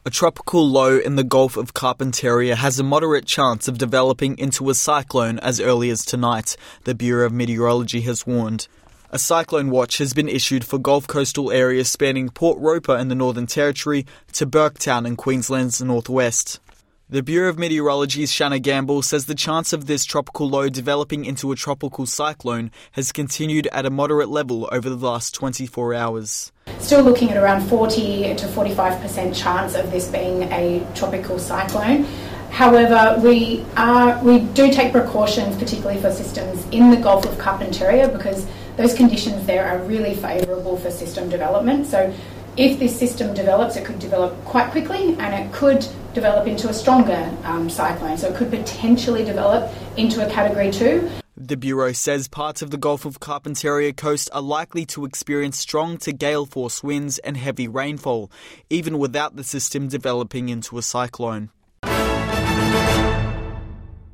A tropical low in the Gulf of Carpentaria has a moderate chance of developing into a cyclone as early as tonight, the Bureau of Meteorology has warned. A cyclone watch has been issued for Gulf coastal areas spanning Port Roper in the Northern Territory to Burketown in Queensland's northwest. The Bureau of Meteorology's Shanna Gamble says the chance of this tropical low developing into a tropical cyclone has continued at a moderate level over the last 24 hours. Still looking at around 40 to 45% chance of this being a tropical cyclone. However, we do take precautions, particularly for systems in the Gulf of Carpentaria, because those conditions there are really favourable for system development. So if this system develops, it could develop quite quickly and it could develop into a stronger cyclone. So it could potentially develop into a Category 2. The Bureau says parts of the Gulf of Carpentaria coast are likely to experience strong to gale force winds and heavy rainfall, even without the system developing into a cyclone.